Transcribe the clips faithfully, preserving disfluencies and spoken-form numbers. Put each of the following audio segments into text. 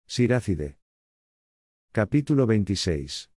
Siracide. Capítulo veintiséis.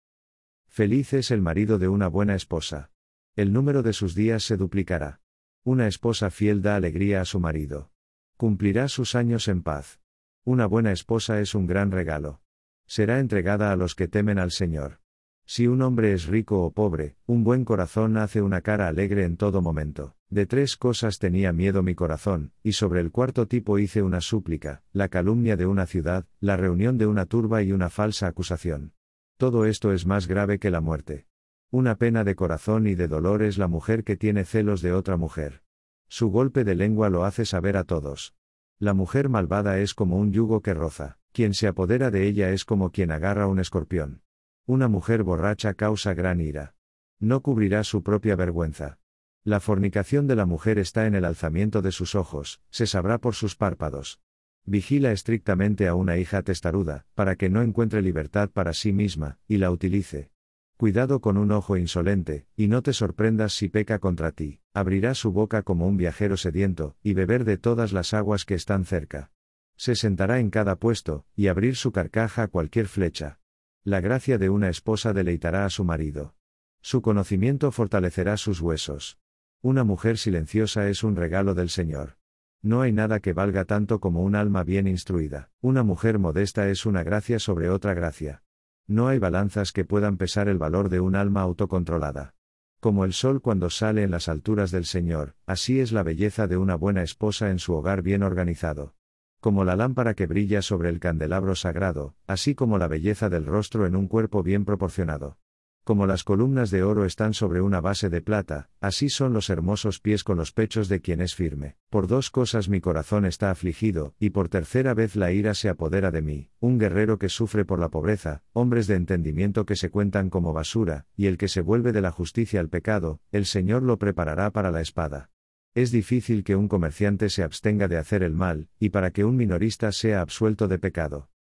Feliz es el marido de una buena esposa. El número de sus días se duplicará. Una esposa fiel da alegría a su marido. Cumplirá sus años en paz. Una buena esposa es un gran regalo. Será entregada a los que temen al Señor. Si un hombre es rico o pobre, un buen corazón hace una cara alegre en todo momento. De tres cosas tenía miedo mi corazón, y sobre el cuarto tipo hice una súplica: la calumnia de una ciudad, la reunión de una turba y una falsa acusación. Todo esto es más grave que la muerte. Una pena de corazón y de dolor es la mujer que tiene celos de otra mujer. Su golpe de lengua lo hace saber a todos. La mujer malvada es como un yugo que roza, quien se apodera de ella es como quien agarra un escorpión. Una mujer borracha causa gran ira. No cubrirá su propia vergüenza. La fornicación de la mujer está en el alzamiento de sus ojos, se sabrá por sus párpados. Vigila estrictamente a una hija testaruda, para que no encuentre libertad para sí misma, y la utilice. Cuidado con un ojo insolente, y no te sorprendas si peca contra ti. Abrirá su boca como un viajero sediento, y beber de todas las aguas que están cerca. Se sentará en cada puesto, y abrir su carcaja a cualquier flecha. La gracia de una esposa deleitará a su marido. Su conocimiento fortalecerá sus huesos. Una mujer silenciosa es un regalo del Señor. No hay nada que valga tanto como un alma bien instruida. Una mujer modesta es una gracia sobre otra gracia. No hay balanzas que puedan pesar el valor de un alma autocontrolada. Como el sol cuando sale en las alturas del Señor, así es la belleza de una buena esposa en su hogar bien organizado. Como la lámpara que brilla sobre el candelabro sagrado, así como la belleza del rostro en un cuerpo bien proporcionado. Como las columnas de oro están sobre una base de plata, así son los hermosos pies con los pechos de quien es firme. Por dos cosas mi corazón está afligido, y por tercera vez la ira se apodera de mí: un guerrero que sufre por la pobreza, hombres de entendimiento que se cuentan como basura, y el que se vuelve de la justicia al pecado, el Señor lo preparará para la espada. Es difícil que un comerciante se abstenga de hacer el mal, y para que un minorista sea absuelto de pecado.